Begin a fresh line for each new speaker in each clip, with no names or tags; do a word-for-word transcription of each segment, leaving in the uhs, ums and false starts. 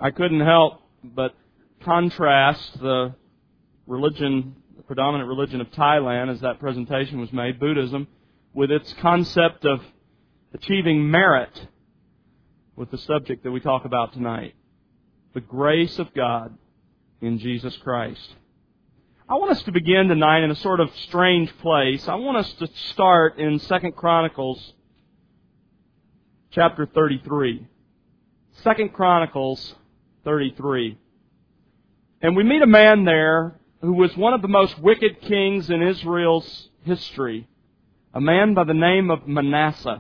I couldn't help but contrast the religion, the predominant religion of Thailand, as that presentation was made, Buddhism, with its concept of achieving merit with the subject that we talk about tonight, the grace of God in Jesus Christ. I want us to begin tonight in a sort of strange place. I want us to start in Second Chronicles chapter thirty-three. Second Chronicles thirty-three. And we meet a man there who was one of the most wicked kings in Israel's history, a man by the name of Manasseh.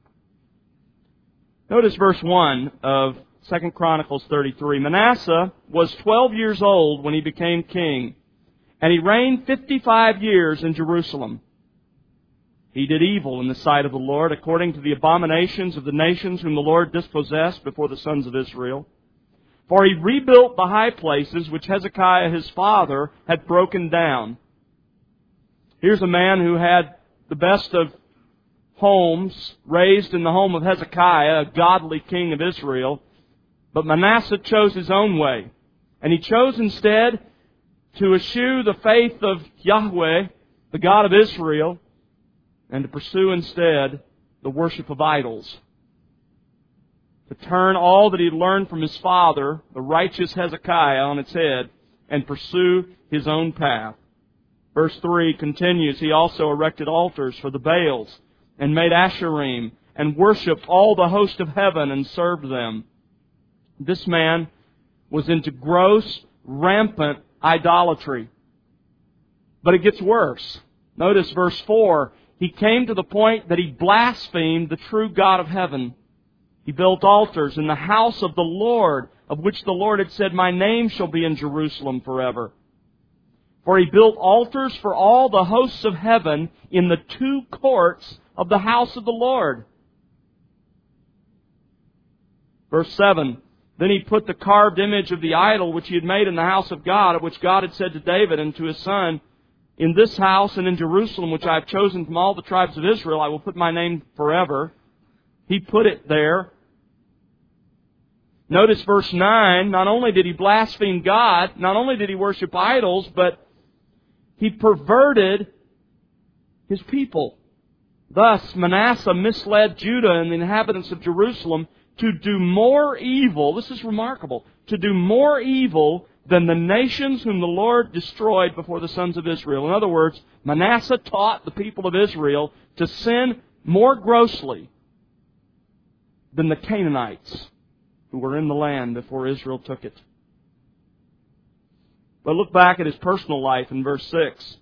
Notice verse one of Second Chronicles thirty-three. Manasseh was twelve years old when he became king, and he reigned fifty-five years in Jerusalem. He did evil in the sight of the Lord, according to the abominations of the nations whom the Lord dispossessed before the sons of Israel. For he rebuilt the high places which Hezekiah his father had broken down. Here's a man who had the best of homes, raised in the home of Hezekiah, a godly king of Israel. But Manasseh chose his own way. And he chose instead to eschew the faith of Yahweh, the God of Israel, and to pursue instead the worship of idols. To turn all that he had learned from his father, the righteous Hezekiah, on its head, and pursue his own path. Verse three continues, he also erected altars for the Baals, and made Asherim, and worshipped all the host of heaven, and served them. This man was into gross, rampant idolatry. But it gets worse. Notice verse four. He came to the point that he blasphemed the true God of heaven. He built altars in the house of the Lord, of which the Lord had said, my name shall be in Jerusalem forever. For he built altars for all the hosts of heaven in the two courts of the house of the Lord. Verse seven. Then he put the carved image of the idol which he had made in the house of God, of which God had said to David and to his son, in this house and in Jerusalem, which I have chosen from all the tribes of Israel, I will put my name forever. He put it there. Notice verse nine, not only did he blaspheme God, not only did he worship idols, but he perverted his people. Thus, Manasseh misled Judah and the inhabitants of Jerusalem to do more evil, this is remarkable, to do more evil than the nations whom the Lord destroyed before the sons of Israel. In other words, Manasseh taught the people of Israel to sin more grossly than the Canaanites who were in the land before Israel took it. But look back at his personal life in verse six.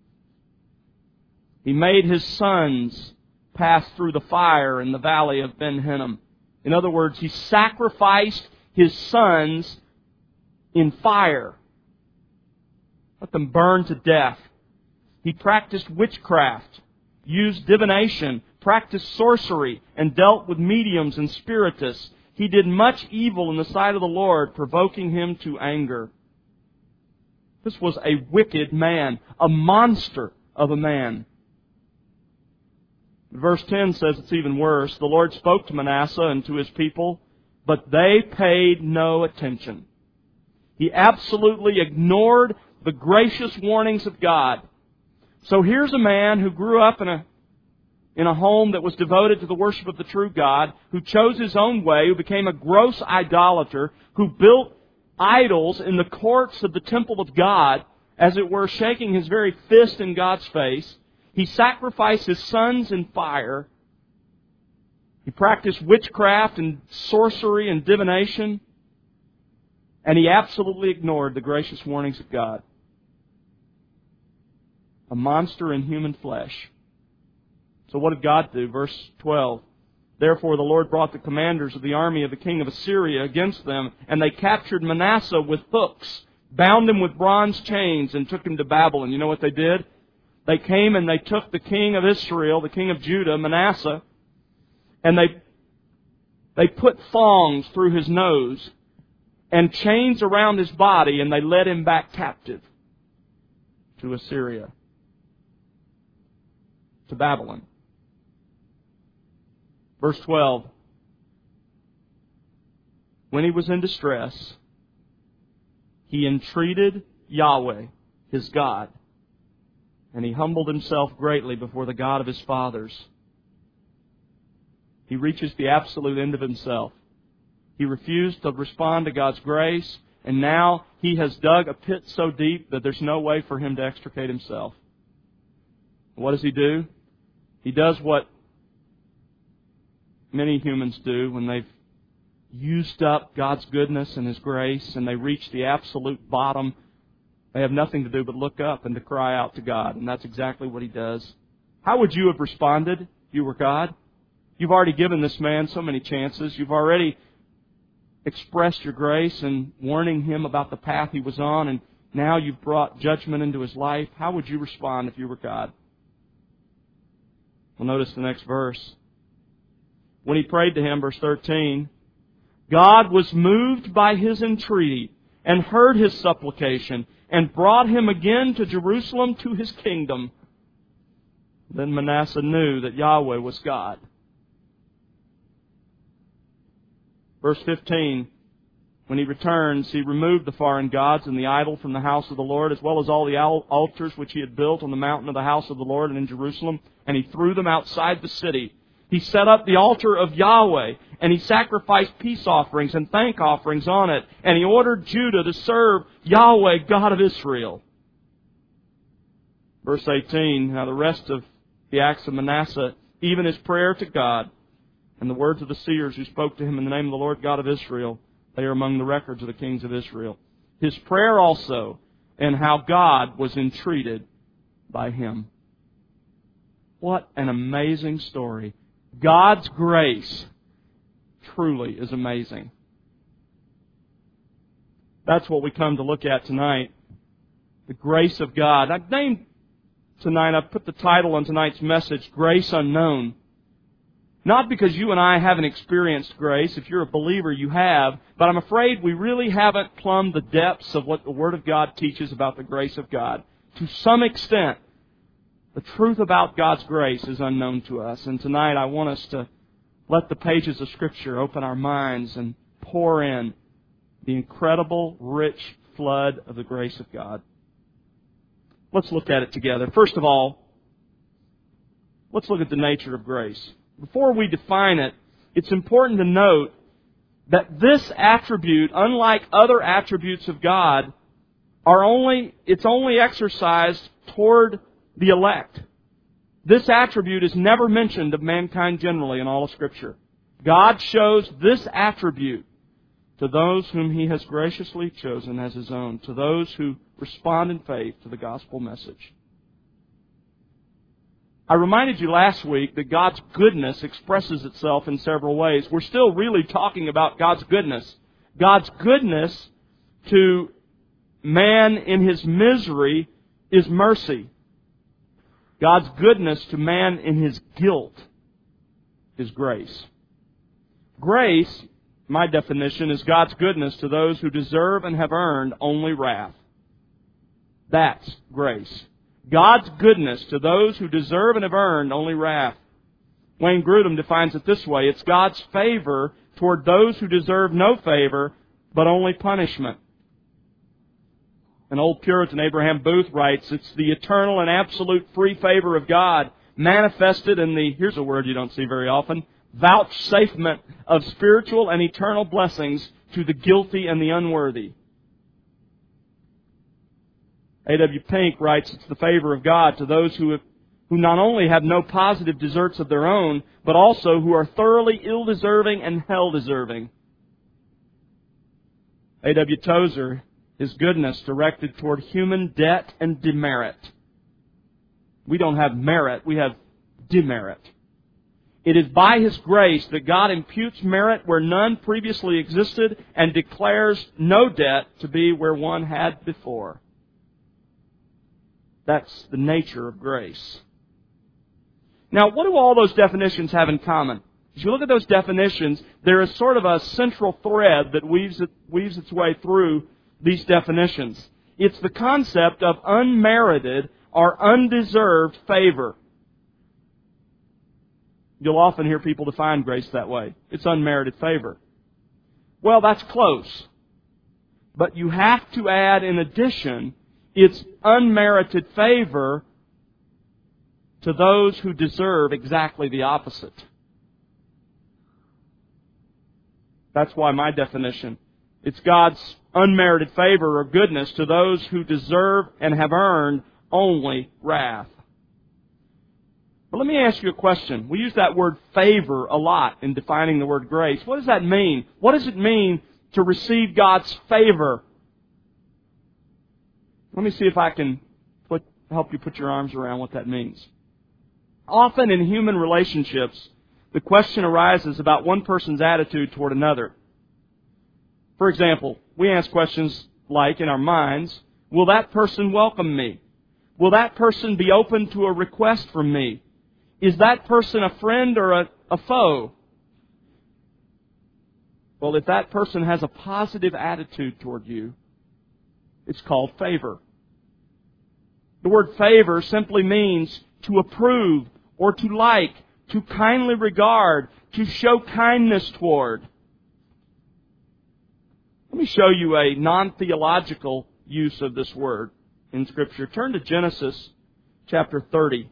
He made his sons pass through the fire in the valley of Ben Hinnom. In other words, he sacrificed his sons in fire. Let them burn to death. He practiced witchcraft, used divination, practiced sorcery, and dealt with mediums and spiritists. He did much evil in the sight of the Lord, provoking Him to anger. This was a wicked man, a monster of a man. Verse ten says it's even worse. The Lord spoke to Manasseh and to his people, but they paid no attention. He absolutely ignored the gracious warnings of God. So here's a man who grew up in a in a home that was devoted to the worship of the true God, who chose his own way, who became a gross idolater, who built idols in the courts of the temple of God, as it were, shaking his very fist in God's face. He sacrificed his sons in fire. He practiced witchcraft and sorcery and divination. And he absolutely ignored the gracious warnings of God. A monster in human flesh. So what did God do? Verse twelve. Therefore the Lord brought the commanders of the army of the king of Assyria against them, and they captured Manasseh with hooks, bound him with bronze chains, and took him to Babylon. You know what they did? They came and they took the king of Israel, the king of Judah, Manasseh, and they they put thongs through his nose and chains around his body, and they led him back captive to Assyria, to Babylon. Verse twelve. when he was in distress, he entreated Yahweh, his God, and he humbled himself greatly before the God of his fathers. He reaches the absolute end of himself. He refused to respond to God's grace, and now he has dug a pit so deep that there's no way for him to extricate himself. What does he do? He does what many humans do when they've used up God's goodness and His grace and they reach the absolute bottom. They have nothing to do but look up and to cry out to God. And that's exactly what he does. How would you have responded if you were God? You've already given this man so many chances. You've already expressed your grace and warning him about the path he was on, and now you've brought judgment into his life. How would you respond if you were God? Well, notice the next verse. When he prayed to him, verse thirteen, God was moved by his entreaty and heard his supplication and brought him again to Jerusalem to his kingdom. Then Manasseh knew that Yahweh was God. Verse fifteen, when he returns, he removed the foreign gods and the idol from the house of the Lord, as well as all the altars which he had built on the mountain of the house of the Lord and in Jerusalem, and he threw them outside the city. He set up the altar of Yahweh, and he sacrificed peace offerings and thank offerings on it, and he ordered Judah to serve Yahweh, God of Israel. Verse eighteen, now the rest of the acts of Manasseh, even his prayer to God, and the words of the seers who spoke to him in the name of the Lord God of Israel, they are among the records of the kings of Israel. His prayer also, and how God was entreated by him. What an amazing story. God's grace truly is amazing. That's what we come to look at tonight. The grace of God. I've named tonight, I've put the title on tonight's message, Grace Unknown. Not because you and I haven't experienced grace. If you're a believer, you have. But I'm afraid we really haven't plumbed the depths of what the Word of God teaches about the grace of God. To some extent, the truth about God's grace is unknown to us. And tonight I want us to let the pages of Scripture open our minds and pour in the incredible, rich flood of the grace of God. Let's look at it together. First of all, let's look at the nature of grace. Before we define it, it's important to note that this attribute, unlike other attributes of God, are only it's only exercised toward the elect. This attribute is never mentioned of mankind generally in all of Scripture. God shows this attribute to those whom He has graciously chosen as His own, to those who respond in faith to the gospel message. I reminded you last week that God's goodness expresses itself in several ways. We're still really talking about God's goodness. God's goodness to man in his misery is mercy. God's goodness to man in his guilt is grace. Grace, my definition, is God's goodness to those who deserve and have earned only wrath. That's grace. God's goodness to those who deserve and have earned only wrath. Wayne Grudem defines it this way. It's God's favor toward those who deserve no favor, but only punishment. An old Puritan, Abraham Booth, writes, it's the eternal and absolute free favor of God manifested in the, here's a word you don't see very often, vouchsafement of spiritual and eternal blessings to the guilty and the unworthy. A W Pink writes, it's the favor of God to those who have, who not only have no positive deserts of their own, but also who are thoroughly ill-deserving and hell-deserving. A W Tozer, His goodness directed toward human debt and demerit. We don't have merit, we have demerit. It is by His grace that God imputes merit where none previously existed and declares no debt to be where one had before. That's the nature of grace. Now, what do all those definitions have in common? As you look at those definitions, there is sort of a central thread that weaves it, weaves its way through these definitions. It's the concept of unmerited or undeserved favor. You'll often hear people define grace that way. It's unmerited favor. Well, that's close. But you have to add, in addition, it's unmerited favor to those who deserve exactly the opposite. That's why my definition, it's God's unmerited favor or goodness to those who deserve and have earned only wrath. But let me ask you a question. We use that word favor a lot in defining the word grace. What does that mean? What does it mean to receive God's favor? Let me see if I can put, help you put your arms around what that means. Often in human relationships, the question arises about one person's attitude toward another. For example, we ask questions like, in our minds, will that person welcome me? Will that person be open to a request from me? Is that person a friend or a, a foe? Well, if that person has a positive attitude toward you, it's called favor. The word favor simply means to approve or to like, to kindly regard, to show kindness toward. Let me show you a non-theological use of this word in Scripture. Turn to Genesis chapter thirty.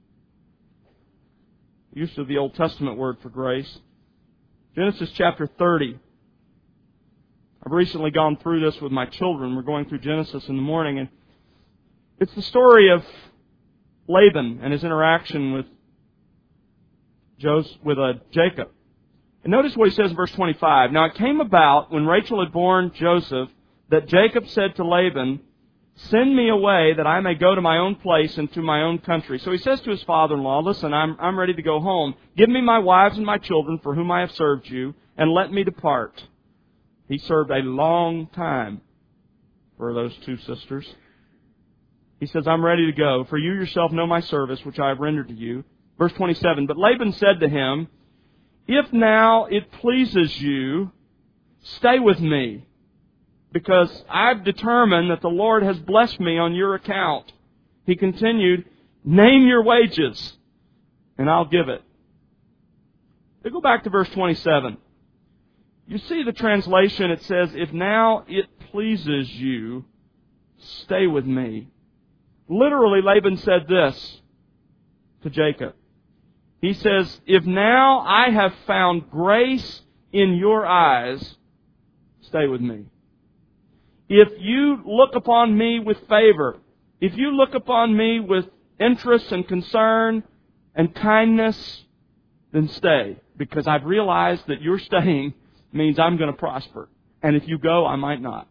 Use of the Old Testament word for grace. Genesis chapter thirty. I've recently gone through this with my children. We're going through Genesis in the morning, and it's the story of Laban and his interaction with Joseph, with uh, Jacob. And notice what he says in verse twenty-five. Now it came about, when Rachel had borne Joseph, that Jacob said to Laban, send me away that I may go to my own place and to my own country. So he says to his father-in-law, listen, I'm, I'm ready to go home. Give me my wives and my children for whom I have served you, and let me depart. He served a long time for those two sisters. He says, I'm ready to go, for you yourself know my service, which I have rendered to you. Verse twenty-seven, but Laban said to him, if now it pleases you, stay with me, because I've determined that the Lord has blessed me on your account. He continued, name your wages, and I'll give it. They go back to verse twenty-seven. You see the translation, it says, if now it pleases you, stay with me. Literally, Laban said this to Jacob. He says, if now I have found grace in your eyes, stay with me. If you look upon me with favor, if you look upon me with interest and concern and kindness, then stay. Because I've realized that your staying means I'm going to prosper. And if you go, I might not.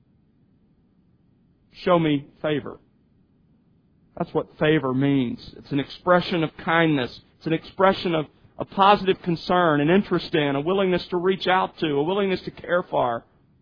Show me favor. That's what favor means. It's an expression of kindness. It's an expression of a positive concern, an interest in, a willingness to reach out to, a willingness to care for.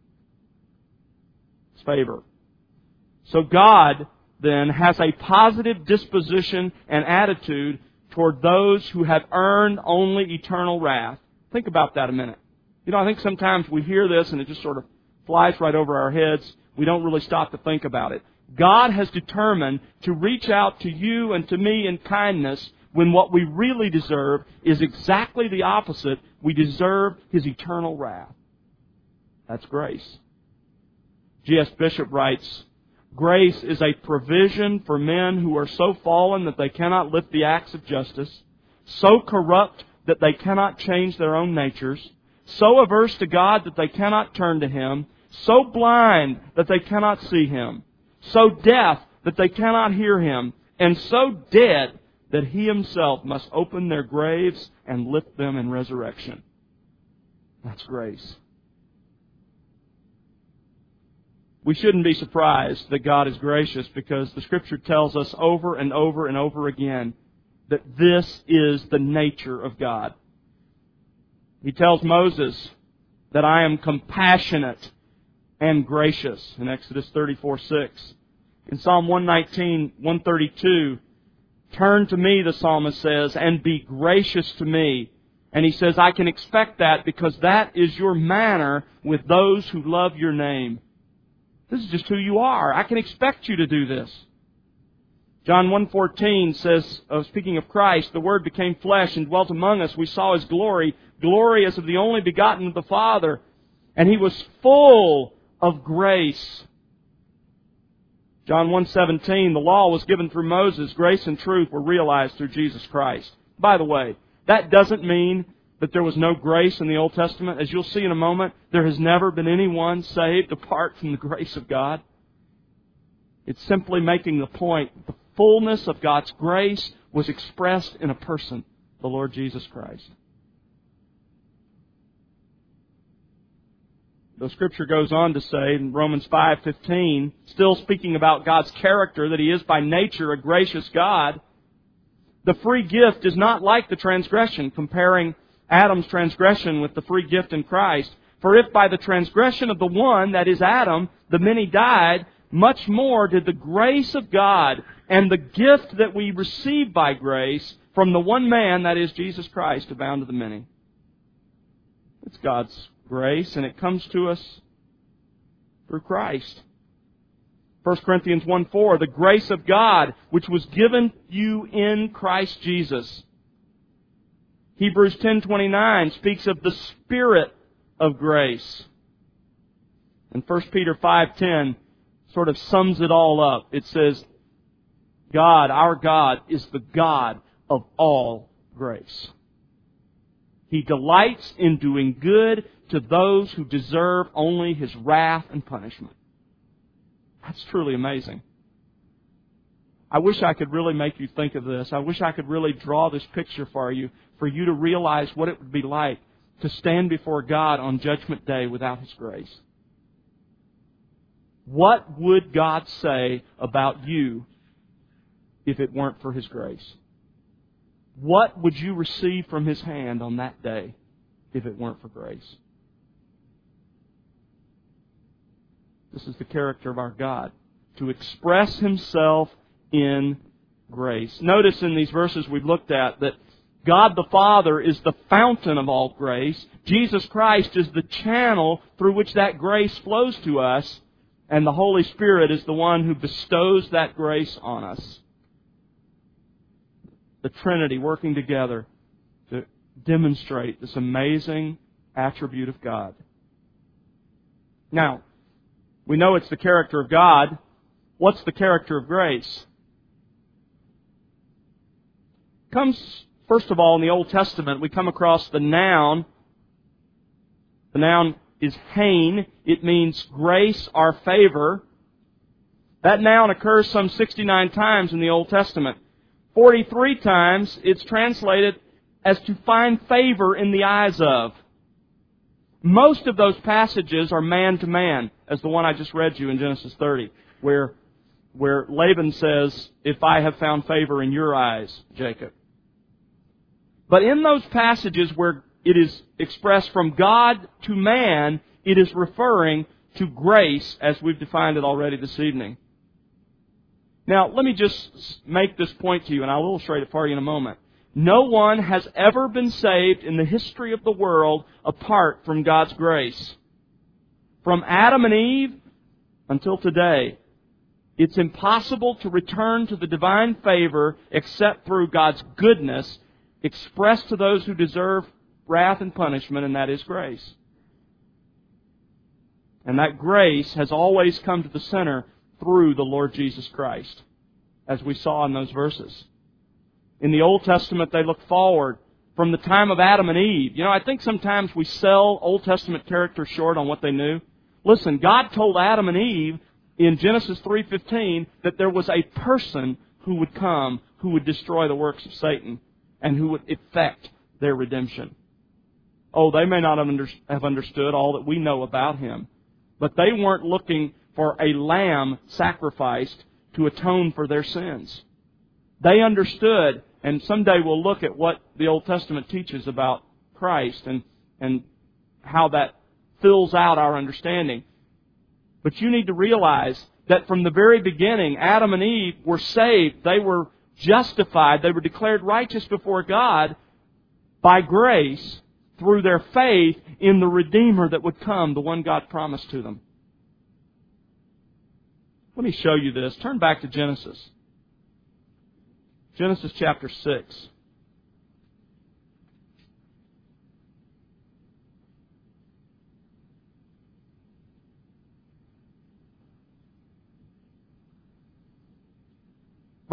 It's favor. So God, then, has a positive disposition and attitude toward those who have earned only eternal wrath. Think about that a minute. You know, I think sometimes we hear this and it just sort of flies right over our heads. We don't really stop to think about it. God has determined to reach out to you and to me in kindness when what we really deserve is exactly the opposite. We deserve His eternal wrath. That's grace. G S Bishop writes, grace is a provision for men who are so fallen that they cannot lift the axe of justice, so corrupt that they cannot change their own natures, so averse to God that they cannot turn to Him, so blind that they cannot see Him, so deaf that they cannot hear Him, and so dead that He Himself must open their graves and lift them in resurrection. That's grace. We shouldn't be surprised that God is gracious, because the Scripture tells us over and over and over again that this is the nature of God. He tells Moses that I am compassionate and gracious in Exodus thirty-four six. In Psalm one nineteen, one thirty-two, turn to me, the psalmist says, and be gracious to me. And he says, I can expect that because that is your manner with those who love your name. This is just who you are. I can expect you to do this. John one fourteen says, uh, speaking of Christ, the Word became flesh and dwelt among us. We saw His glory, glory as of the only begotten of the Father. And He was full of grace. John one seventeen, the law was given through Moses. Grace and truth were realized through Jesus Christ. By the way, that doesn't mean that there was no grace in the Old Testament. As you'll see in a moment, there has never been anyone saved apart from the grace of God. It's simply making the point, the fullness of God's grace was expressed in a person, the Lord Jesus Christ. The Scripture goes on to say in Romans five fifteen, still speaking about God's character, that He is by nature a gracious God, the free gift is not like the transgression, comparing Adam's transgression with the free gift in Christ. For if by the transgression of the one, that is Adam, the many died, much more did the grace of God and the gift that we receive by grace from the one man, that is Jesus Christ, abound to the many. It's God's grace, and it comes to us through Christ. First Corinthians one four, the grace of God which was given you in Christ Jesus. Hebrews ten twenty-nine speaks of the Spirit of grace. And First Peter five ten sort of sums it all up. It says, God, our God, is the God of all grace. He delights in doing good to those who deserve only His wrath and punishment. That's truly amazing. I wish I could really make you think of this. I wish I could really draw this picture for you, for you to realize what it would be like to stand before God on Judgment Day without His grace. What would God say about you if it weren't for His grace? What would you receive from His hand on that day if it weren't for grace? This is the character of our God, to express Himself in grace. Notice in these verses we've looked at that God the Father is the fountain of all grace. Jesus Christ is the channel through which that grace flows to us. And the Holy Spirit is the one who bestows that grace on us. The Trinity working together to demonstrate this amazing attribute of God. Now, we know it's the character of God. What's the character of grace? Comes, first of all, in the Old Testament, we come across the noun. The noun is hain. It means grace or favor. That noun occurs some sixty-nine times in the Old Testament. forty-three times it's translated as to find favor in the eyes of. Most of those passages are man to man, as the one I just read you in Genesis thirty, where, where Laban says, if I have found favor in your eyes, Jacob. But in those passages where it is expressed from God to man, it is referring to grace as we've defined it already this evening. Now, let me just make this point to you, and I'll illustrate it for you in a moment. No one has ever been saved in the history of the world apart from God's grace. From Adam and Eve until today, it's impossible to return to the divine favor except through God's goodness expressed to those who deserve wrath and punishment, and that is grace. And that grace has always come to the center through the Lord Jesus Christ, as we saw in those verses. In the Old Testament, they look forward from the time of Adam and Eve. You know, I think sometimes we sell Old Testament characters short on what they knew. Listen, God told Adam and Eve in Genesis three fifteen that there was a person who would come who would destroy the works of Satan and who would effect their redemption. Oh, they may not have, under, have understood all that we know about Him, but they weren't looking for a lamb sacrificed to atone for their sins. They understood, and someday we'll look at what the Old Testament teaches about Christ and, and how that fills out our understanding. But you need to realize that from the very beginning, Adam and Eve were saved. They were justified. They were declared righteous before God by grace through their faith in the Redeemer that would come, the one God promised to them. Let me show you this. Turn back to Genesis. Genesis chapter six.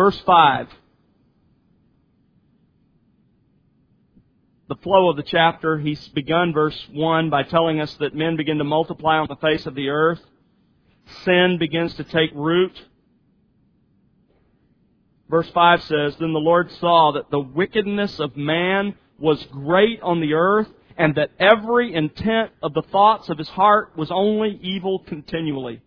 Verse five. The flow of the chapter, he's begun verse one by telling us that men begin to multiply on the face of the earth. Sin begins to take root. Verse five says, Then the Lord saw that the wickedness of man was great on the earth, and that every intent of the thoughts of his heart was only evil continually.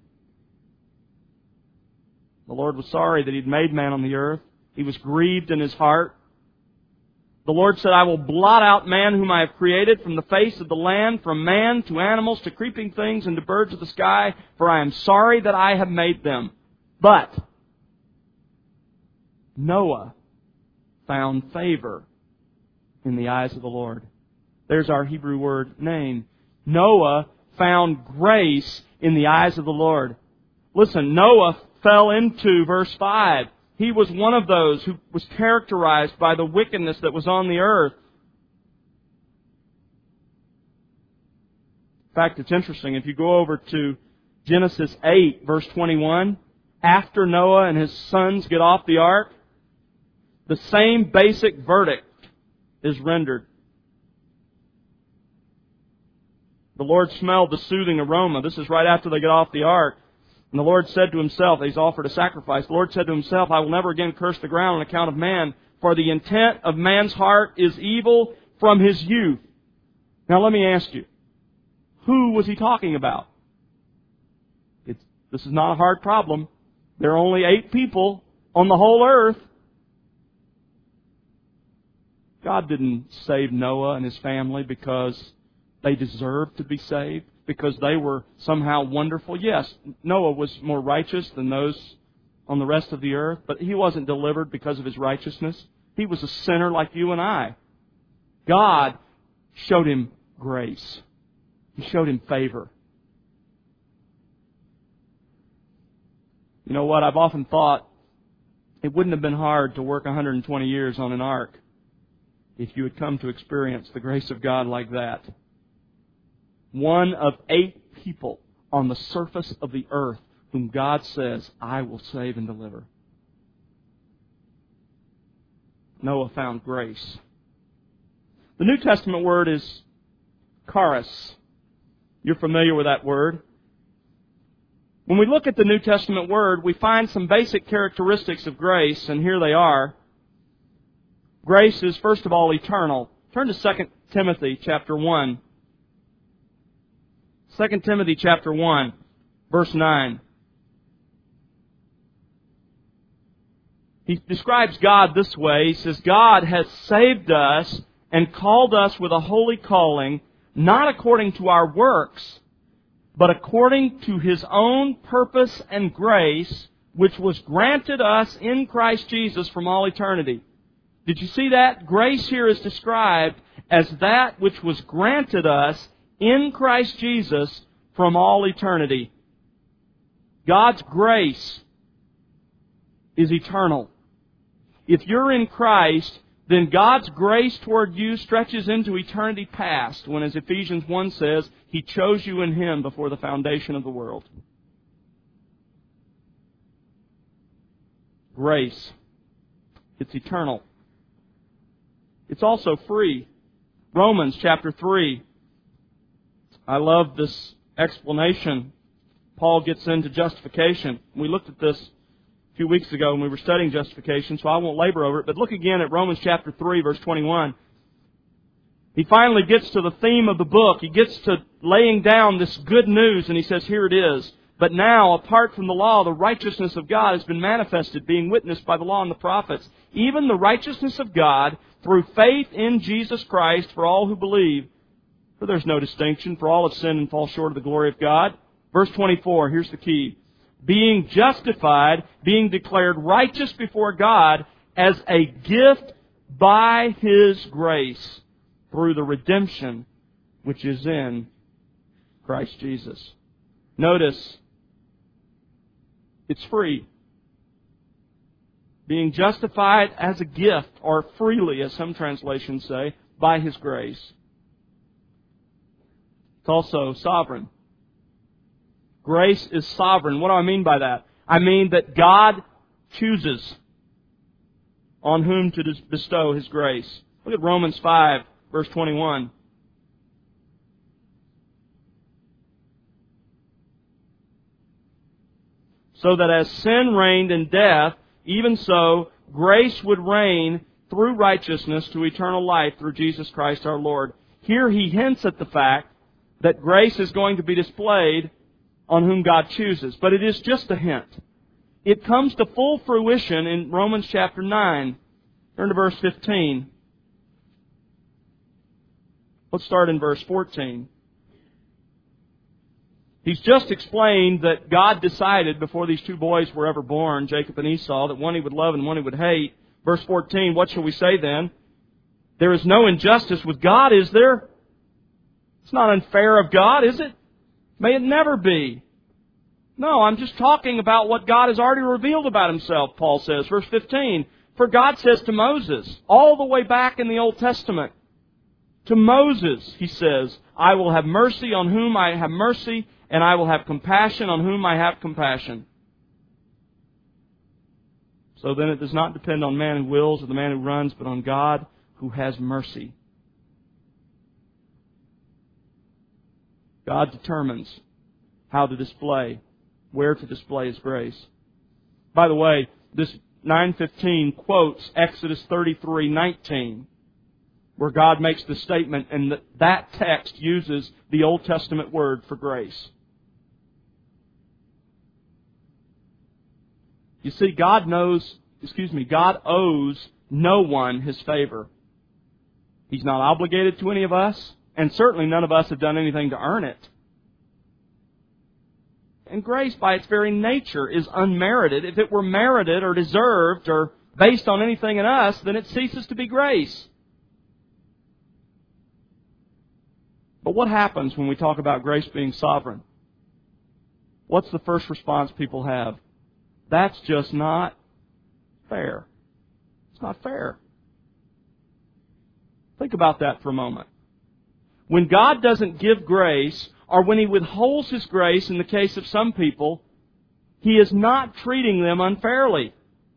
The Lord was sorry that He'd made man on the earth. He was grieved in His heart. The Lord said, I will blot out man whom I have created from the face of the land, from man to animals to creeping things and to birds of the sky, for I am sorry that I have made them. But Noah found favor in the eyes of the Lord. There's our Hebrew word name. Noah found grace in the eyes of the Lord. Listen, Noah fell into verse five. He was one of those who was characterized by the wickedness that was on the earth. In fact, it's interesting. If you go over to Genesis eight, verse twenty-one, after Noah and his sons get off the ark, the same basic verdict is rendered. The Lord smelled the soothing aroma. This is right after they get off the ark. And the Lord said to Himself, He's offered a sacrifice. The Lord said to Himself, I will never again curse the ground on account of man, for the intent of man's heart is evil from his youth. Now let me ask you, who was He talking about? It's, this is not a hard problem. There are only eight people on the whole earth. God didn't save Noah and his family because they deserved to be saved, because they were somehow wonderful. Yes, Noah was more righteous than those on the rest of the earth, but he wasn't delivered because of his righteousness. He was a sinner like you and I. God showed him grace. He showed him favor. You know what? I've often thought it wouldn't have been hard to work one hundred twenty years on an ark if you had come to experience the grace of God like that. One of eight people on the surface of the earth whom God says, I will save and deliver. Noah found grace. The New Testament word is charis. You're familiar with that word. When we look at the New Testament word, we find some basic characteristics of grace, and here they are. Grace is, first of all, eternal. Turn to Second Timothy chapter one. Second Timothy chapter one, verse nine. He describes God this way. He says, God has saved us and called us with a holy calling, not according to our works, but according to His own purpose and grace, which was granted us in Christ Jesus from all eternity. Did you see that? Grace here is described as that which was granted us in Christ Jesus from all eternity. God's grace is eternal. If you're in Christ, then God's grace toward you stretches into eternity past, when, as Ephesians one says, He chose you in Him before the foundation of the world. Grace. It's eternal. It's also free. Romans chapter three. I love this explanation. Paul gets into justification. We looked at this a few weeks ago when we were studying justification, so I won't labor over it. But look again at Romans chapter three, verse twenty-one. He finally gets to the theme of the book. He gets to laying down this good news, and he says, here it is. But now, apart from the law, the righteousness of God has been manifested, being witnessed by the law and the prophets, even the righteousness of God through faith in Jesus Christ for all who believe. For there's no distinction, for all have sinned and fall short of the glory of God. Verse twenty-four, here's the key. Being justified, being declared righteous before God as a gift by His grace through the redemption which is in Christ Jesus. Notice, it's free. Being justified as a gift, or freely, as some translations say, by His grace. It's also sovereign. Grace is sovereign. What do I mean by that? I mean that God chooses. on whom to bestow His grace. Look at Romans five, verse twenty-one. So that as sin reigned in death, even so grace would reign through righteousness to eternal life through Jesus Christ our Lord. Here he hints at the fact that grace is going to be displayed on whom God chooses. But it is just a hint. It comes to full fruition in Romans chapter nine. Turn to verse fifteen. Let's start in verse fourteen. He's just explained that God decided before these two boys were ever born, Jacob and Esau, that one He would love and one He would hate. Verse fourteen, what shall we say then? There is no injustice with God, is there? It's not unfair of God, is it? May it never be. No, I'm just talking about what God has already revealed about Himself, Paul says. Verse fifteen, for God says to Moses, all the way back in the Old Testament, to Moses, He says, I will have mercy on whom I have mercy, and I will have compassion on whom I have compassion. So then it does not depend on man who wills or the man who runs, but on God who has mercy. God determines how to display, where to display His grace. By the way, this nine fifteen quotes Exodus thirty-three nineteen, where God makes the statement, and that, that text uses the Old Testament word for grace. You see, God knows, excuse me, God owes no one His favor. He's not obligated to any of us, and certainly none of us have done anything to earn it. And grace, by its very nature, is unmerited. If it were merited or deserved or based on anything in us, then it ceases to be grace. But what happens when we talk about grace being sovereign? What's the first response people have? That's just not fair. It's not fair. Think about that for a moment. When God doesn't give grace, or when He withholds His grace in the case of some people, He is not treating them unfairly.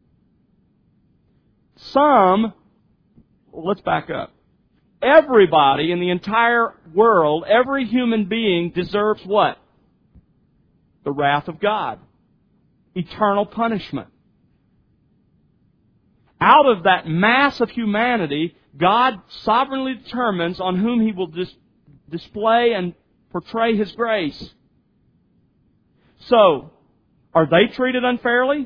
Some, well, let's back up. Everybody in the entire world, every human being deserves what? The wrath of God. Eternal punishment. Out of that mass of humanity, God sovereignly determines on whom He will dis- display and portray His grace. So, are they treated unfairly?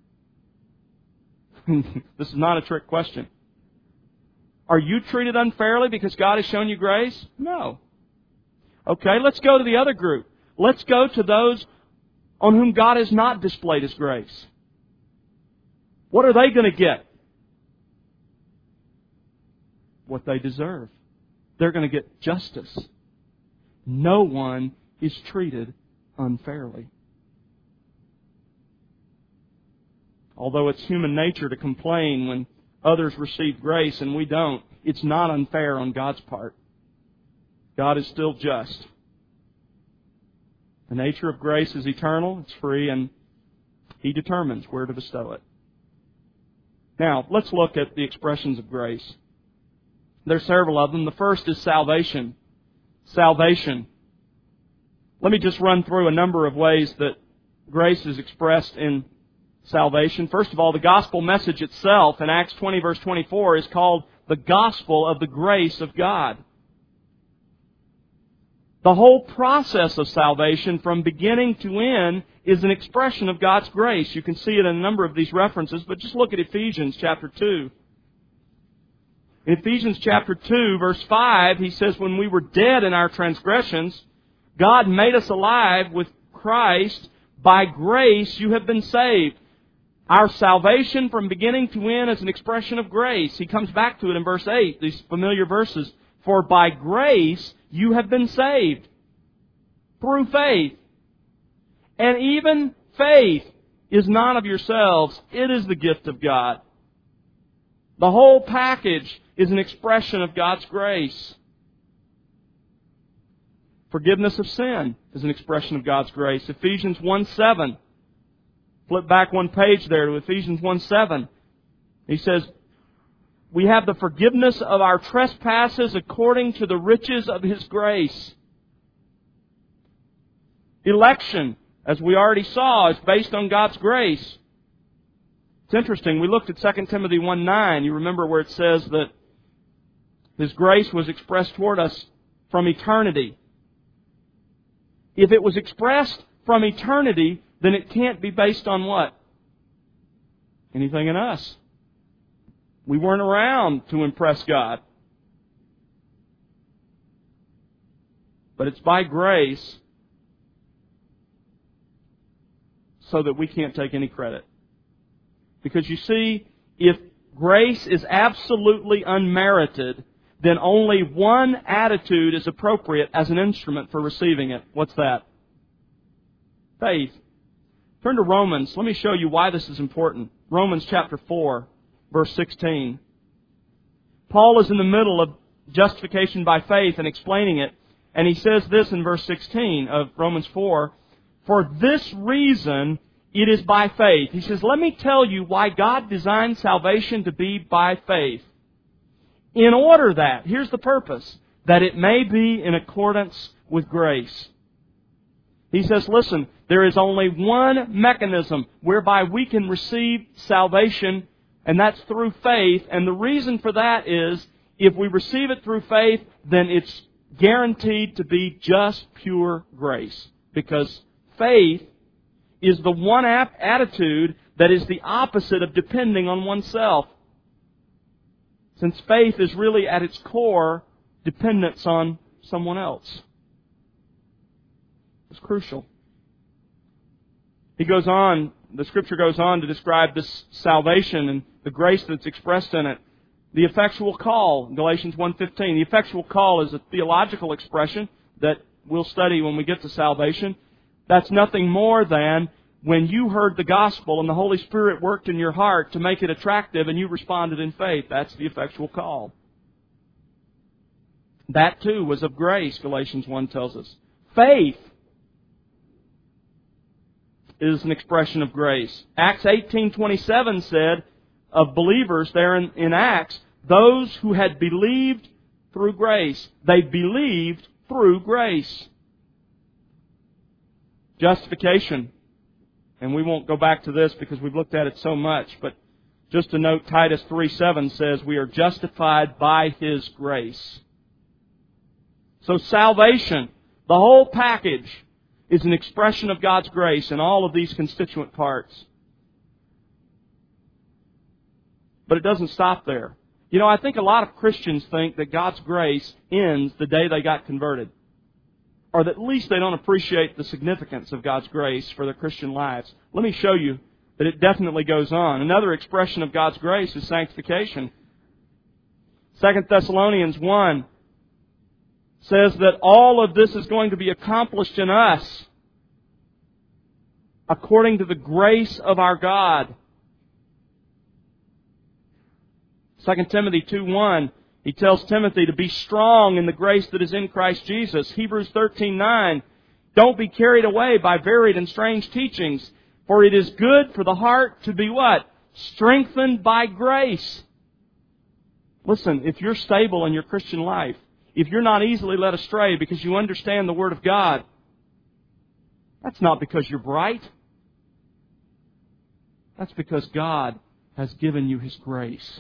This is not a trick question. Are you treated unfairly because God has shown you grace? No. Okay, let's go to the other group. Let's go to those on whom God has not displayed His grace. What are they going to get? What they deserve. They're going to get justice. No one is treated unfairly. Although it's human nature to complain when others receive grace and we don't, it's not unfair on God's part. God is still just. The nature of grace is eternal, it's free, and He determines where to bestow it. Now, let's look at the expressions of grace. There's several of them. The first is salvation. Salvation. Let me just run through a number of ways that grace is expressed in salvation. First of all, the gospel message itself in Acts twenty, verse twenty-four, is called the gospel of the grace of God. The whole process of salvation from beginning to end is an expression of God's grace. You can see it in a number of these references, but just look at Ephesians chapter two. In Ephesians chapter two, verse five, he says, when we were dead in our transgressions, God made us alive with Christ. By grace you have been saved. Our salvation from beginning to end is an expression of grace. He comes back to it in verse eight, these familiar verses. For by grace you have been saved through faith. And even faith is not of yourselves. It is the gift of God. The whole package is an expression of God's grace. Forgiveness of sin is an expression of God's grace. Ephesians one seven. Flip back one page there to Ephesians one seven. He says, we have the forgiveness of our trespasses according to the riches of His grace. Election, as we already saw, is based on God's grace. It's interesting. We looked at Second Timothy one nine. You remember where it says that His grace was expressed toward us from eternity. If it was expressed from eternity, then it can't be based on what? Anything in us. We weren't around to impress God. But it's by grace, so that we can't take any credit. Because you see, if grace is absolutely unmerited, then only one attitude is appropriate as an instrument for receiving it. What's that? Faith. Turn to Romans. Let me show you why this is important. Romans chapter four, verse sixteen. Paul is in the middle of justification by faith and explaining it. And he says this in verse sixteen of Romans four. For this reason, it is by faith. He says, let me tell you why God designed salvation to be by faith. In order that, here's the purpose, that it may be in accordance with grace. He says, listen, there is only one mechanism whereby we can receive salvation, and that's through faith. And the reason for that is, if we receive it through faith, then it's guaranteed to be just pure grace. Because faith is the one ap- attitude that is the opposite of depending on oneself. Since faith is really at its core dependence on someone else. It's crucial. He goes on, the Scripture goes on to describe this salvation and the grace that's expressed in it. The effectual call, Galatians one fifteen. The effectual call is a theological expression that we'll study when we get to salvation. That's nothing more than when you heard the gospel and the Holy Spirit worked in your heart to make it attractive and you responded in faith. That's the effectual call. That too was of grace, Galatians one tells us. Faith is an expression of grace. Acts eighteen twenty-seven said of believers there in, in Acts, those who had believed through grace. They believed through grace. Justification. And we won't go back to this because we've looked at it so much, but just to note, Titus three seven says we are justified by His grace. So salvation, the whole package, is an expression of God's grace in all of these constituent parts. But it doesn't stop there. You know, I think a lot of Christians think that God's grace ends the day they got converted. Or that at least they don't appreciate the significance of God's grace for their Christian lives. Let me show you that it definitely goes on. Another expression of God's grace is sanctification. Second Thessalonians one says that all of this is going to be accomplished in us according to the grace of our God. Second Timothy two one, he tells Timothy to be strong in the grace that is in Christ Jesus. Hebrews thirteen nine, don't be carried away by varied and strange teachings, for it is good for the heart to be what? Strengthened by grace. Listen, if you're stable in your Christian life, if you're not easily led astray because you understand the Word of God, that's not because you're bright. That's because God has given you His grace.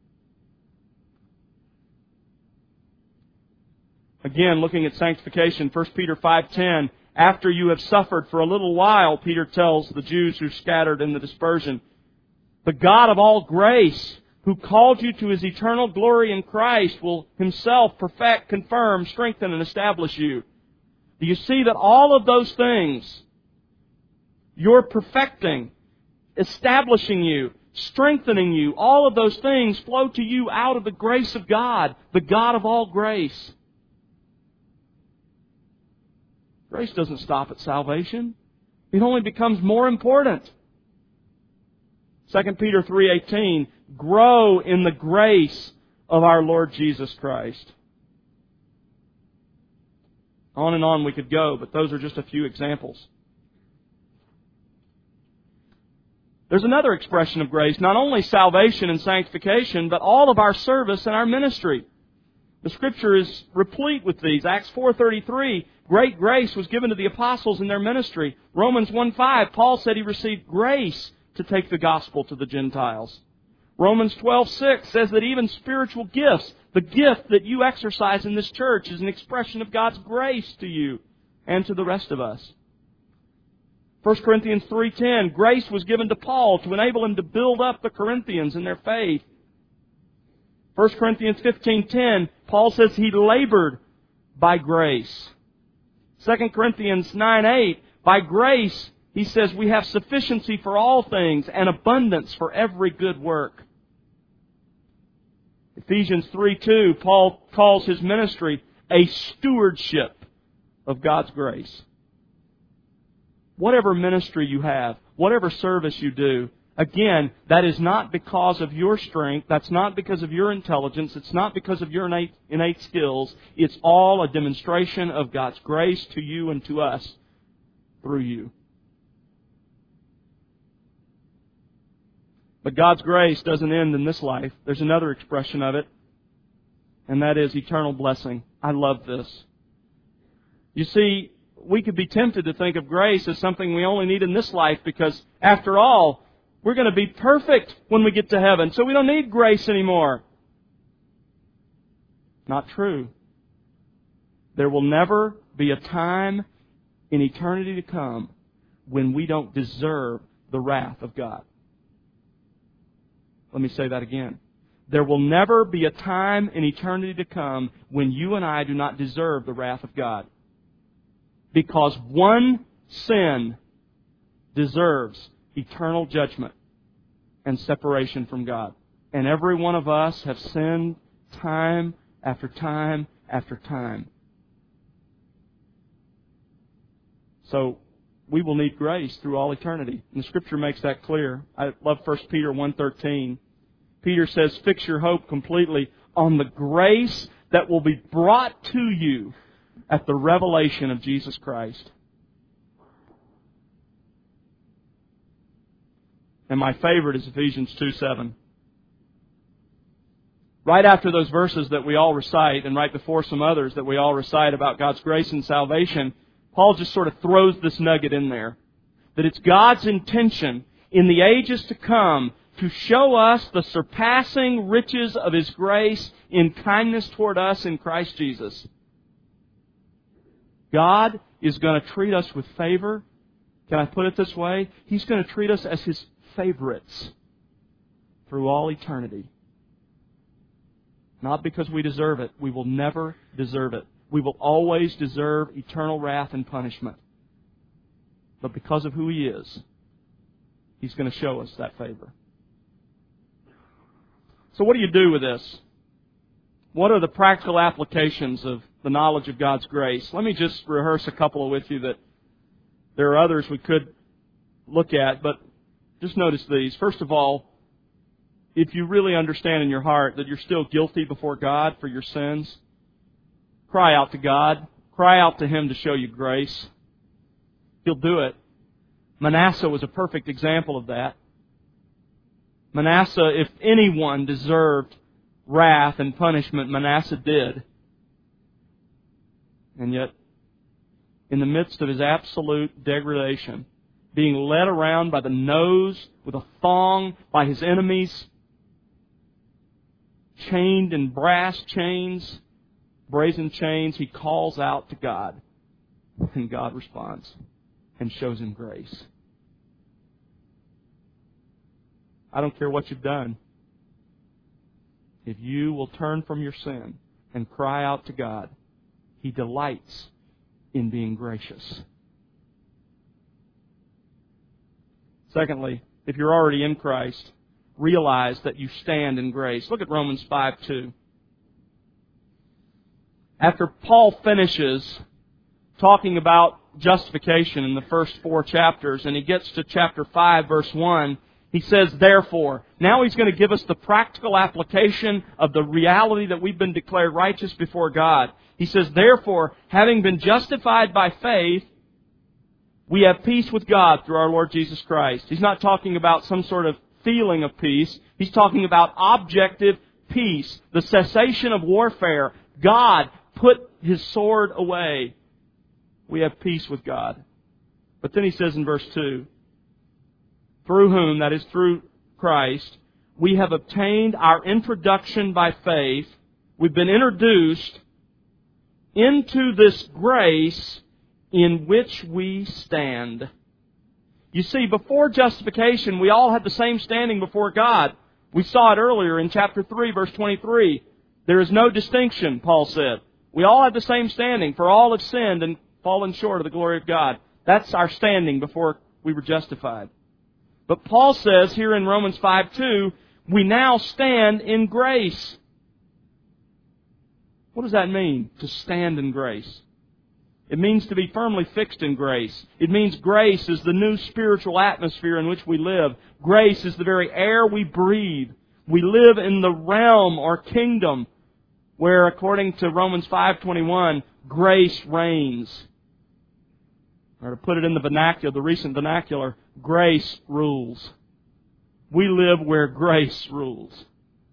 Again, looking at sanctification, First Peter five ten, after you have suffered for a little while, Peter tells the Jews who scattered in the dispersion, the God of all grace, who called you to His eternal glory in Christ, will Himself perfect, confirm, strengthen, and establish you. Do you see that all of those things, you're perfecting, establishing you, strengthening you, all of those things flow to you out of the grace of God, the God of all grace. Grace doesn't stop at salvation. It only becomes more important. Second Peter three eighteen, grow in the grace of our Lord Jesus Christ. On and on we could go, but those are just a few examples. There's another expression of grace, not only salvation and sanctification, but all of our service and our ministry. The Scripture is replete with these. Acts four thirty-three, great grace was given to the apostles in their ministry. Romans one five, Paul said he received grace to take the gospel to the Gentiles. Romans twelve six says that even spiritual gifts, the gift that you exercise in this church, is an expression of God's grace to you and to the rest of us. First Corinthians three ten, grace was given to Paul to enable him to build up the Corinthians in their faith. First Corinthians fifteen ten, Paul says he labored by grace. Second Corinthians nine eight, by grace, he says we have sufficiency for all things and abundance for every good work. Ephesians three two, Paul calls his ministry a stewardship of God's grace. Whatever ministry you have, whatever service you do, again, that is not because of your strength. That's not because of your intelligence. It's not because of your innate, innate skills. It's all a demonstration of God's grace to you and to us through you. But God's grace doesn't end in this life. There's another expression of it, and that is eternal blessing. I love this. You see, we could be tempted to think of grace as something we only need in this life because, after all, we're going to be perfect when we get to heaven, so we don't need grace anymore. Not true. There will never be a time in eternity to come when we don't deserve the wrath of God. Let me say that again. There will never be a time in eternity to come when you and I do not deserve the wrath of God. Because one sin deserves eternal judgment and separation from God. And every one of us have sinned time after time after time. So we will need grace through all eternity. And the Scripture makes that clear. I love First Peter one thirteen. Peter says, fix your hope completely on the grace that will be brought to you at the revelation of Jesus Christ. And my favorite is Ephesians two seven. Right after those verses that we all recite, and right before some others that we all recite about God's grace and salvation, Paul just sort of throws this nugget in there. That it's God's intention in the ages to come to show us the surpassing riches of His grace in kindness toward us in Christ Jesus. God is going to treat us with favor. Can I put it this way? He's going to treat us as His favorites through all eternity. Not because we deserve it. We will never deserve it. We will always deserve eternal wrath and punishment. But because of who He is, He's going to show us that favor. So what do you do with this? What are the practical applications of the knowledge of God's grace? Let me just rehearse a couple with you that there are others we could look at, but just notice these. First of all, if you really understand in your heart that you're still guilty before God for your sins, cry out to God. Cry out to Him to show you grace. He'll do it. Manasseh was a perfect example of that. Manasseh, if anyone deserved wrath and punishment, Manasseh did. And yet, in the midst of his absolute degradation, being led around by the nose with a thong by his enemies, chained in brass chains, brazen chains, he calls out to God. And God responds and shows him grace. I don't care what you've done. If you will turn from your sin and cry out to God, He delights in being gracious. Secondly, if you're already in Christ, realize that you stand in grace. Look at Romans five two. After Paul finishes talking about justification in the first four chapters, and he gets to chapter five, verse one, he says, therefore. Now he's going to give us the practical application of the reality that we've been declared righteous before God. He says, therefore, having been justified by faith, We have peace with God through our Lord Jesus Christ. He's not talking about some sort of feeling of peace. He's talking about objective peace, the cessation of warfare. God put His sword away. We have peace with God. But then he says in verse two, through whom, that is through Christ, we have obtained our introduction by faith. We've been introduced into this grace in which we stand. You see, before justification, we all had the same standing before God. We saw it earlier in chapter three, verse twenty-three. There is no distinction, Paul said. We all have the same standing, for all have sinned and fallen short of the glory of God. That's our standing before we were justified. But Paul says here in Romans five two, we now stand in grace. What does that mean, to stand in grace? It means to be firmly fixed in grace. It means grace is the new spiritual atmosphere in which we live. Grace is the very air we breathe. We live in the realm or kingdom where, according to Romans five twenty-one, grace reigns. Or to put it in the vernacular, the recent vernacular, grace rules. We live where grace rules.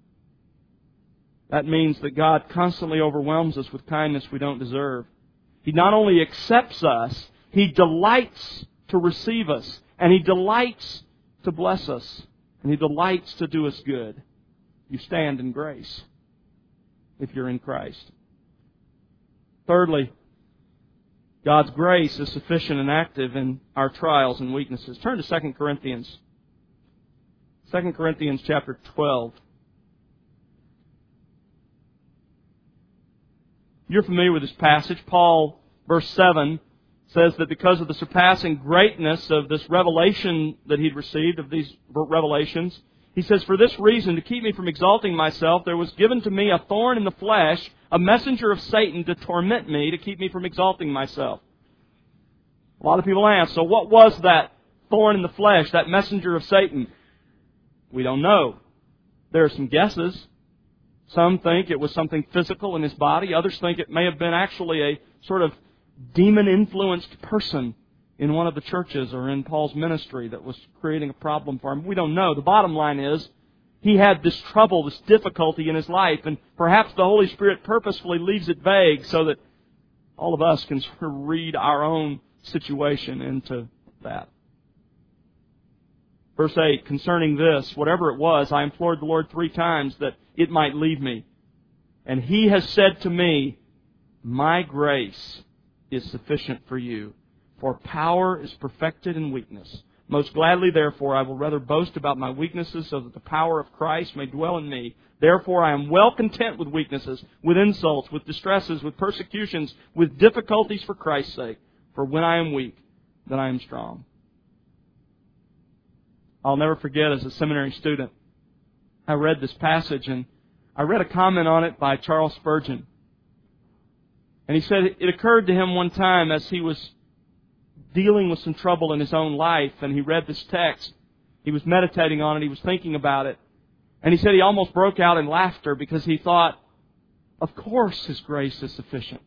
That means that God constantly overwhelms us with kindness we don't deserve. He not only accepts us, He delights to receive us. And He delights to bless us. And He delights to do us good. You stand in grace if you're in Christ. Thirdly, God's grace is sufficient and active in our trials and weaknesses. Turn to Second Corinthians. Second Corinthians chapter twelve. You're familiar with this passage. Paul, verse seven, says that because of the surpassing greatness of this revelation that he'd received, of these revelations, he says, for this reason, to keep me from exalting myself, there was given to me a thorn in the flesh, a messenger of Satan to torment me, to keep me from exalting myself. A lot of people ask, so what was that thorn in the flesh, that messenger of Satan? We don't know. There are some guesses. Some think it was something physical in his body. Others think it may have been actually a sort of demon-influenced person in one of the churches or in Paul's ministry that was creating a problem for him. We don't know. The bottom line is, he had this trouble, this difficulty in his life, and perhaps the Holy Spirit purposefully leaves it vague so that all of us can sort of read our own situation into that. Verse eight, concerning this, whatever it was, I implored the Lord three times that it might leave me. And He has said to me, my grace is sufficient for you, for power is perfected in weakness. Most gladly, therefore, I will rather boast about my weaknesses so that the power of Christ may dwell in me. Therefore, I am well content with weaknesses, with insults, with distresses, with persecutions, with difficulties for Christ's sake. For when I am weak, then I am strong. I'll never forget, as a seminary student, I read this passage and I read a comment on it by Charles Spurgeon. And he said it occurred to him one time as he was dealing with some trouble in his own life and he read this text. He was meditating on it. He was thinking about it. And he said he almost broke out in laughter because he thought, of course His grace is sufficient.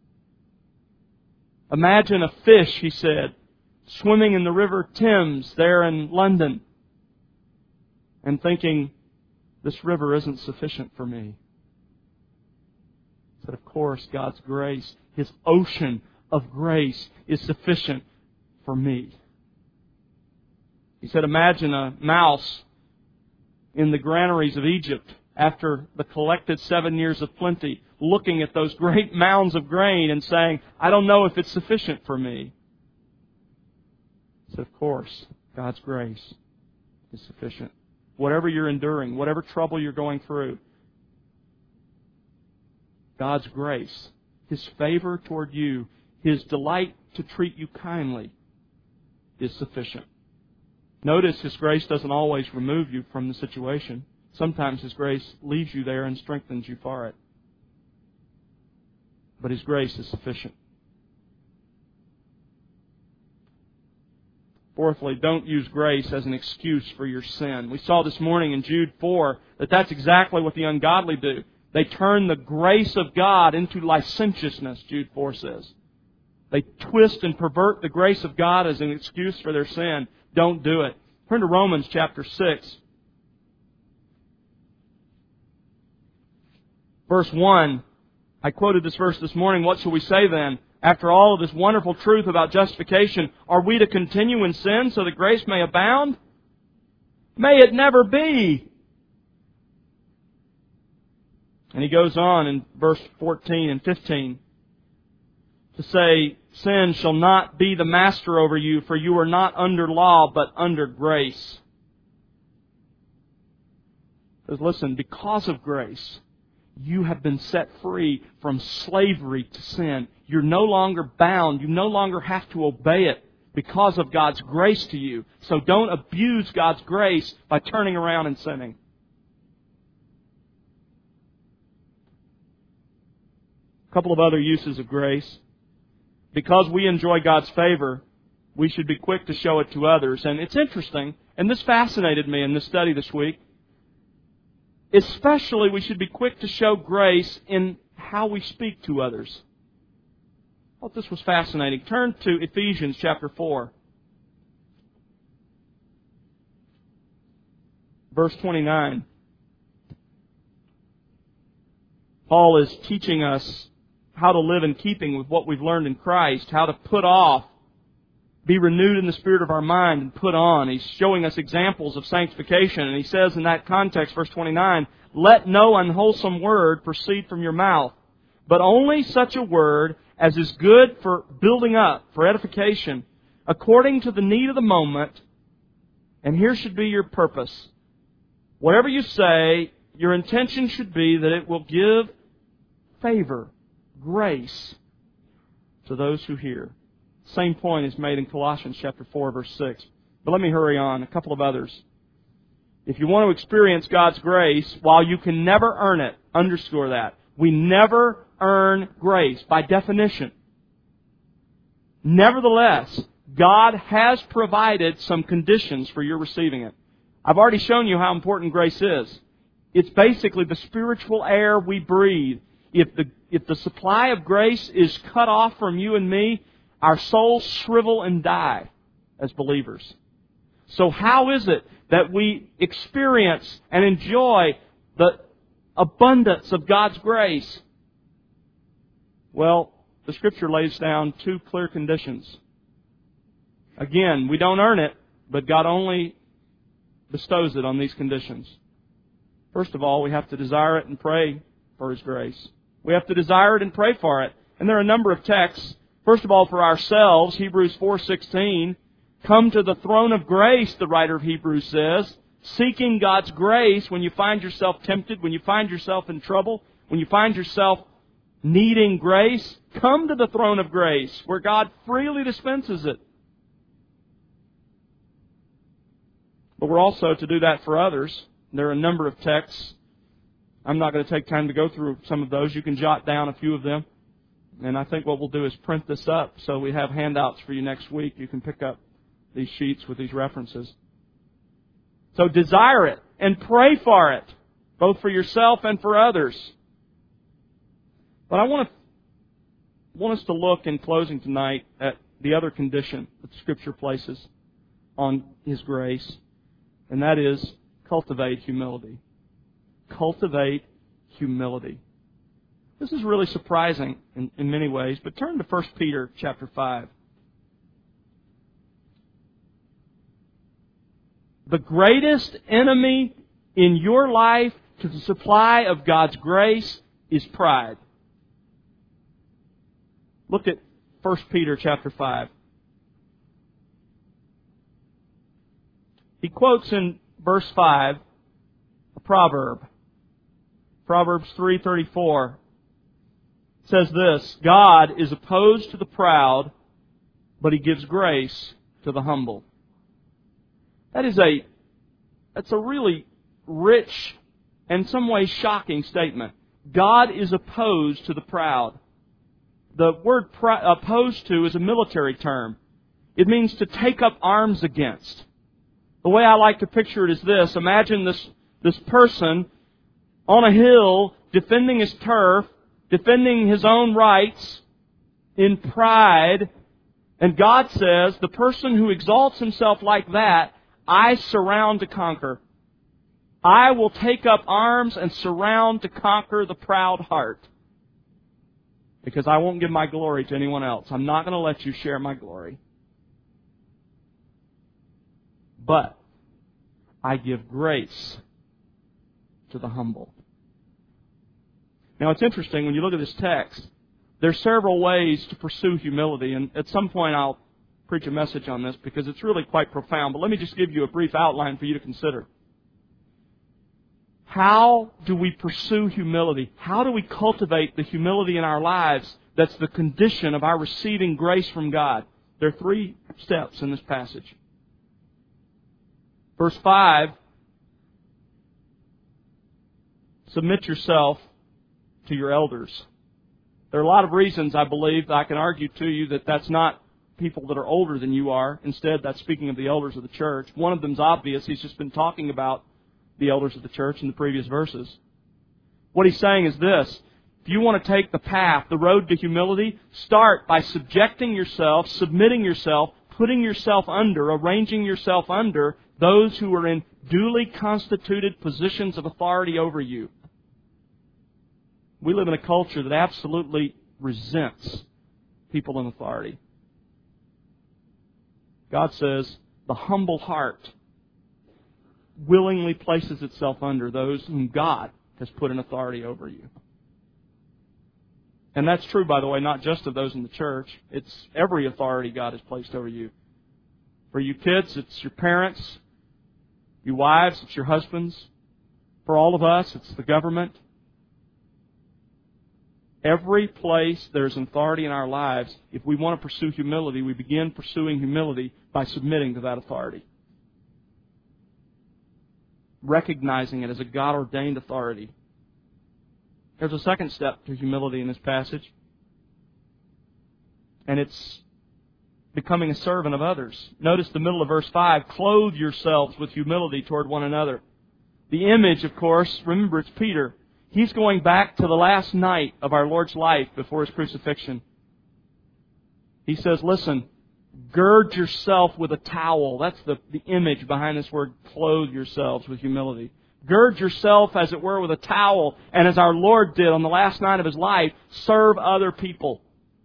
Imagine a fish, he said, swimming in the River Thames there in London and thinking, this river isn't sufficient for me. He said, of course, God's grace, His ocean of grace is sufficient for me. He said, imagine a mouse in the granaries of Egypt after the collected seven years of plenty, looking at those great mounds of grain and saying, I don't know if it's sufficient for me. He said, of course, God's grace is sufficient. Whatever you're enduring, whatever trouble you're going through, God's grace, His favor toward you, His delight to treat you kindly is sufficient. Notice His grace doesn't always remove you from the situation. Sometimes His grace leaves you there and strengthens you for it. But His grace is sufficient. Fourthly, don't use grace as an excuse for your sin. We saw this morning in Jude four that that's exactly what the ungodly do. They turn the grace of God into licentiousness, Jude four says. They twist and pervert the grace of God as an excuse for their sin. Don't do it. Turn to Romans chapter six. Verse one. I quoted this verse this morning. What shall we say then? After all of this wonderful truth about justification, are we to continue in sin so that grace may abound? May it never be. And he goes on in verse fourteen and fifteen to say, sin shall not be the master over you, for you are not under law, but under grace. Because listen, because of grace, you have been set free from slavery to sin. You're no longer bound. You no longer have to obey it because of God's grace to you. So don't abuse God's grace by turning around and sinning. A couple of other uses of grace. Because we enjoy God's favor, we should be quick to show it to others. And it's interesting, and this fascinated me in this study this week. Especially, we should be quick to show grace in how we speak to others. I thought this was fascinating. Turn to Ephesians chapter four. Verse twenty-nine. Paul is teaching us how to live in keeping with what we've learned in Christ, how to put off, be renewed in the spirit of our mind and put on. He's showing us examples of sanctification. And he says in that context, verse twenty-nine, let no unwholesome word proceed from your mouth, but only such a word as is good for building up, for edification, according to the need of the moment. And here should be your purpose. Whatever you say, your intention should be that it will give favor, grace to those who hear. Same point is made in Colossians chapter four, verse six. But let me hurry on. A couple of others. If you want to experience God's grace, while you can never earn it, underscore that. We never earn grace by definition. Nevertheless, God has provided some conditions for your receiving it. I've already shown you how important grace is. It's basically the spiritual air we breathe. If the, if the supply of grace is cut off from you and me, our souls shrivel and die as believers. So how is it that we experience and enjoy the abundance of God's grace? Well, the Scripture lays down two clear conditions. Again, we don't earn it, but God only bestows it on these conditions. First of all, we have to desire it and pray for His grace. We have to desire it and pray for it. And there are a number of texts. First of all, for ourselves, Hebrews four sixteen, come to the throne of grace, the writer of Hebrews says, seeking God's grace when you find yourself tempted, when you find yourself in trouble, when you find yourself needing grace, come to the throne of grace where God freely dispenses it. But we're also to do that for others. There are a number of texts. I'm not going to take time to go through some of those. You can jot down a few of them. And I think what we'll do is print this up so we have handouts for you next week. You can pick up these sheets with these references. So desire it and pray for it, both for yourself and for others. But I want to want us to look in closing tonight at the other condition that Scripture places on His grace, and that is cultivate humility. Cultivate humility. This is really surprising in, in many ways, but turn to First Peter chapter five. The greatest enemy in your life to the supply of God's grace is pride. Look at First Peter chapter five. He quotes in verse five a proverb. Proverbs three thirty-four says this, God is opposed to the proud, but He gives grace to the humble. That is a, that's a really rich and in some ways shocking statement. God is opposed to the proud. The word pr- opposed to is a military term. It means to take up arms against. The way I like to picture it is this. Imagine this, this person on a hill defending his turf, defending his own rights, in pride. And God says, the person who exalts himself like that, I surround to conquer. I will take up arms and surround to conquer the proud heart. Because I won't give my glory to anyone else. I'm not going to let you share my glory. But I give grace to the humble. Now it's interesting, when you look at this text, there's several ways to pursue humility. And at some point I'll preach a message on this because it's really quite profound. But let me just give you a brief outline for you to consider. How do we pursue humility? How do we cultivate the humility in our lives that's the condition of our receiving grace from God? There are three steps in this passage. Verse five, submit yourself to your elders. There are a lot of reasons, I believe, that I can argue to you that that's not people that are older than you are. Instead, that's speaking of the elders of the church. One of them's obvious. He's just been talking about the elders of the church in the previous verses. What he's saying is this: if you want to take the path, the road to humility, start by subjecting yourself, submitting yourself, putting yourself under, arranging yourself under those who are in duly constituted positions of authority over you. We live in a culture that absolutely resents people in authority. God says the humble heart willingly places itself under those whom God has put in authority over you. And that's true, by the way, not just of those in the church. It's every authority God has placed over you. For you kids, it's your parents. You wives, it's your husbands. For all of us, it's the government. Every place there's authority in our lives, if we want to pursue humility, we begin pursuing humility by submitting to that authority. Recognizing it as a God-ordained authority. There's a second step to humility in this passage. And it's becoming a servant of others. Notice the middle of verse five, clothe yourselves with humility toward one another. The image, of course, remember it's Peter. He's going back to the last night of our Lord's life before His crucifixion. He says, listen, gird yourself with a towel. That's the, the image behind this word, clothe yourselves with humility. Gird yourself, as it were, with a towel, and as our Lord did on the last night of His life, serve other people.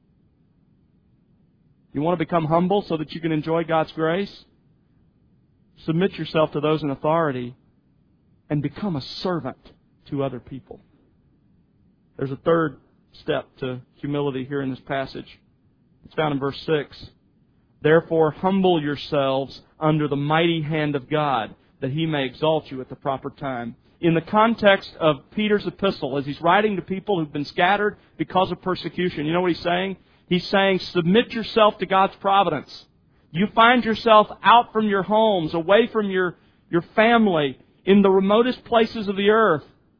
You want to become humble so that you can enjoy God's grace? Submit yourself to those in authority and become a servant to other people. There's a third step to humility here in this passage. It's found in verse six. Therefore, humble yourselves under the mighty hand of God, that He may exalt you at the proper time. In the context of Peter's epistle, as he's writing to people who've been scattered because of persecution, you know what he's saying? He's saying, submit yourself to God's providence. You find yourself out from your homes, away from your, your family, in the remotest places of the earth.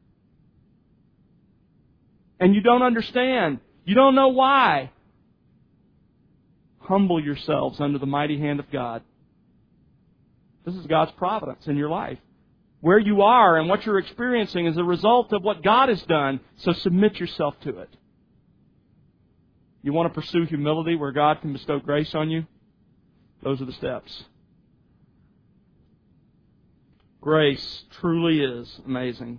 And you don't understand. You don't know why. Humble yourselves under the mighty hand of God. This is God's providence in your life. Where you are and what you're experiencing is a result of what God has done, so submit yourself to it. You want to pursue humility where God can bestow grace on you? Those are the steps. Grace truly is amazing.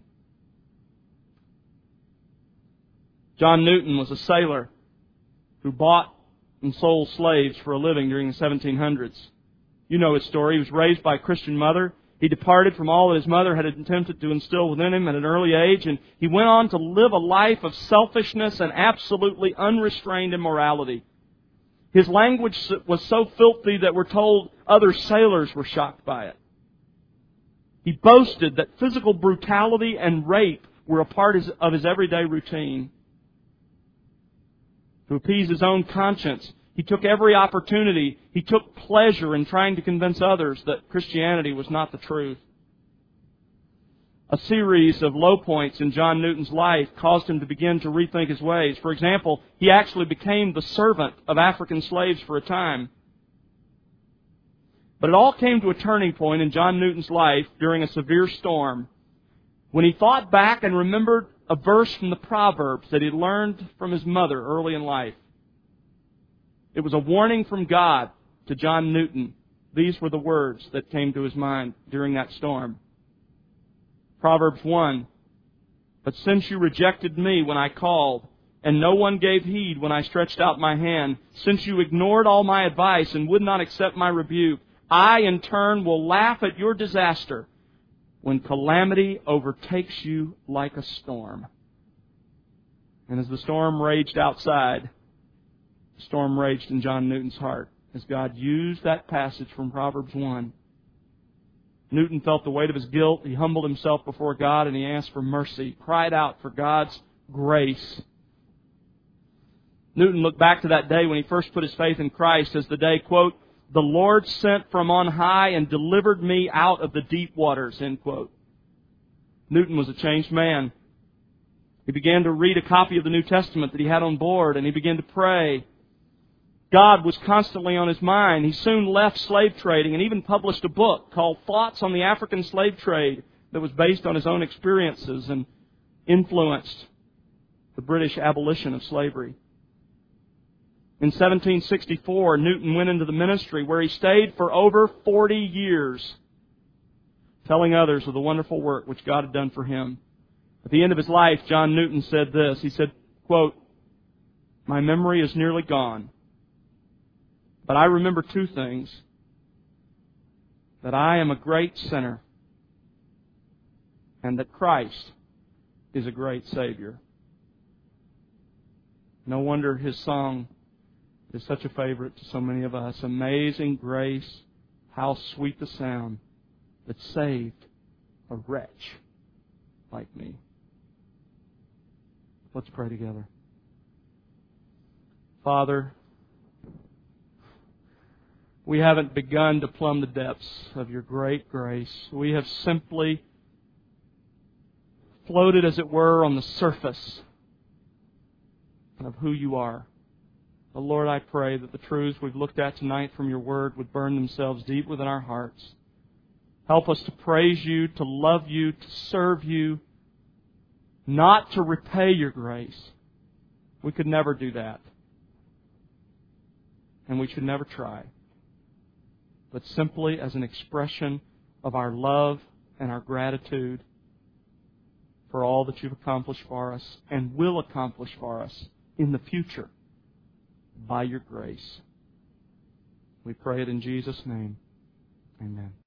John Newton was a sailor who bought and sold slaves for a living during the seventeen hundreds. You know his story. He was raised by a Christian mother. He departed from all that his mother had attempted to instill within him at an early age, and he went on to live a life of selfishness and absolutely unrestrained immorality. His language was so filthy that we're told other sailors were shocked by it. He boasted that physical brutality and rape were a part of his everyday routine. To appease his own conscience, he took every opportunity. He took pleasure in trying to convince others that Christianity was not the truth. A series of low points in John Newton's life caused him to begin to rethink his ways. For example, he actually became the servant of African slaves for a time. But it all came to a turning point in John Newton's life during a severe storm, when he thought back and remembered a verse from the Proverbs that he learned from his mother early in life. It was a warning from God to John Newton. These were the words that came to his mind during that storm. Proverbs one, "But since you rejected me when I called, and no one gave heed when I stretched out my hand, since you ignored all my advice and would not accept my rebuke, I in turn will laugh at your disaster when calamity overtakes you like a storm." And as the storm raged outside, the storm raged in John Newton's heart as God used that passage from Proverbs one. Newton felt the weight of his guilt. He humbled himself before God and he asked for mercy, cried out for God's grace. Newton looked back to that day when he first put his faith in Christ as the day, quote, "The Lord sent from on high and delivered me out of the deep waters," end quote. Newton was a changed man. He began to read a copy of the New Testament that he had on board, and he began to pray. God was constantly on his mind. He soon left slave trading and even published a book called Thoughts on the African Slave Trade that was based on his own experiences and influenced the British abolition of slavery. In seventeen sixty-four, Newton went into the ministry where he stayed for over forty years, telling others of the wonderful work which God had done for him. At the end of his life, John Newton said this. He said, quote, "My memory is nearly gone, but I remember two things. That I am a great sinner and that Christ is a great Savior." No wonder his song is such a favorite to so many of us. "Amazing grace, how sweet the sound that saved a wretch like me." Let's pray together. Father, we haven't begun to plumb the depths of your great grace. We have simply floated, as it were, on the surface of who you are. But Lord, I pray that the truths we've looked at tonight from your Word would burn themselves deep within our hearts. Help us to praise you, to love you, to serve you, not to repay your grace. We could never do that. And we should never try. But simply as an expression of our love and our gratitude for all that you've accomplished for us and will accomplish for us in the future by your grace. We pray it in Jesus' name. Amen.